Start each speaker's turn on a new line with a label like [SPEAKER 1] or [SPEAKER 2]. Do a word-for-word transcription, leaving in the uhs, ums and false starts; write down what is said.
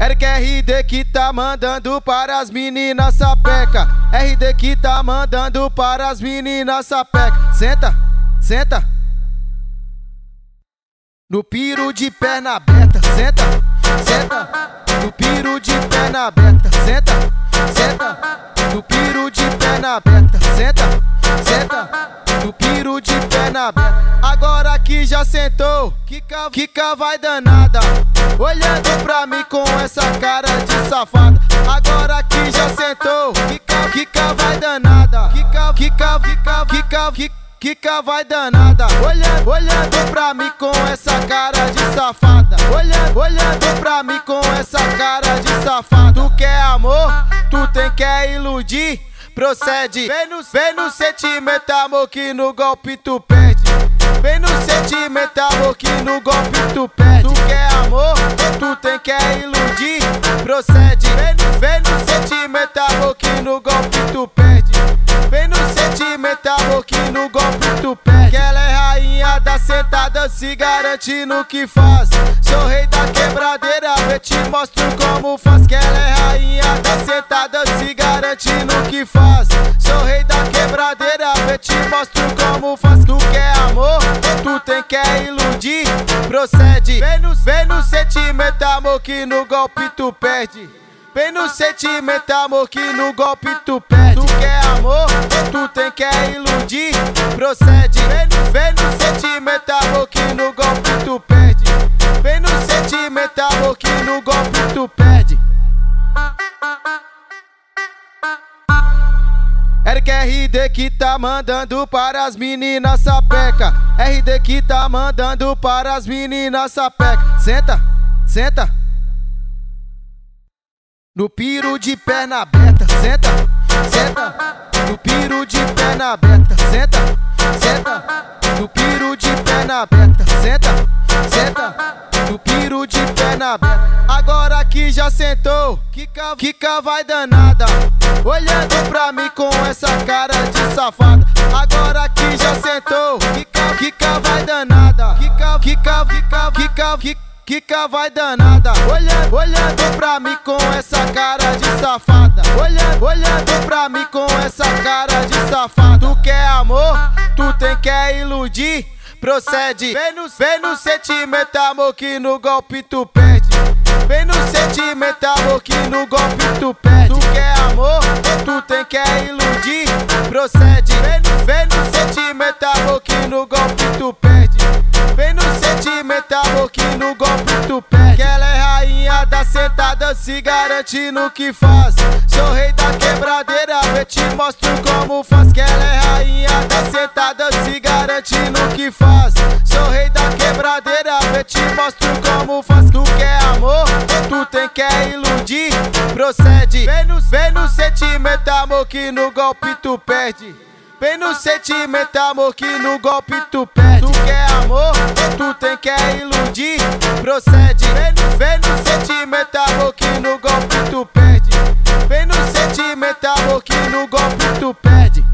[SPEAKER 1] Eric R D que tá mandando para as meninas sapeca. R D que tá mandando para as meninas sapeca. Senta, senta. No piro de perna aberta, senta, senta. No piro de perna aberta, senta, senta. No piro de perna aberta, senta, senta. No piro de perna aberta. Agora que já sentou, Kika, Kika vai danada, olhando pra mim com essa cara de safada. Agora que já sentou, Kika, Kika vai danada, Kika, Kika, Kika, Kika, Kika. Kika vai danada, olhando, olhando pra mim com essa cara de safada. Olhando, olhando pra mim com essa cara de safada. Tu quer amor, tu tem que iludir. Procede, vem no, vem no sentimento, amor, que no golpe tu perde. Vem no sentimento, amor, que no golpe tu perde. Tu quer amor, tu tem que iludir. Procede, vem no, vem no sentimento, amor, que no golpe tu perde. Vem no sentimento, amor, que no golpe tu perde. Que ela é rainha da sentada, se garante no que faz. Sou rei da quebradeira, eu te mostro como faz. Que ela é rainha da sentada, se garante no que faz. Sou rei da quebradeira, eu te mostro como faz. Tu quer amor, tu tem que iludir. Procede, vem no, vem no sentimento, amor, que no golpe tu perde. Vem no sentimento, amor, que no golpe tu perde. Tu quer amor, tu tem que iludir. Procede, vem no, vem no sentimento, amor, que no golpe tu perde. Vem no sentimento, amor, que no golpe tu perde. Eric R D que tá mandando para as meninas sapeca. R D que tá mandando para as meninas sapeca. Senta, senta. No piro de perna aberta, senta, senta. No piro de perna aberta, senta, senta. No piro de perna aberta, senta, senta. No piro de perna aberta. Agora que já sentou, Kika, Kika vai danada, olhando pra mim com essa cara de safada. Agora que já sentou, Kika, Kika vai danada, Kika, Kika, Kika, Kika, Kika. Kika vai danada, olhando, olhando pra mim com essa cara de safada. Olhando, olhando pra mim com essa cara de safada. Tu quer amor, tu tem que iludir. Procede, vem no, vem no sentimento, amor, que no golpe tu perde. Vem no sentimento, amor, que no golpe tu perde. Tu quer amor, tu tem que iludir. Procede, vem no, vem no sentimento, amor, que no golpe tu perde. Vem no sentimento, amor, que no golpe tu perde. Que ela é rainha da sentada, se garante no que faz. Sou rei da quebradeira, eu te mostro como faz. Que ela é rainha da sentada, se garante no que faz. Sou rei da quebradeira, eu te mostro como faz. Tu quer amor, tu tem que iludir. Procede, vem no, vem no sentimento, amor, que no golpe tu perde. Vem no sentimento, amor, que no golpe tu perde. Tu quer amor, tu tem que iludir. Procede, vem no, vem no sentimento, amor, que no golpe tu perde. Vem no sentimento, amor, que no golpe tu perde.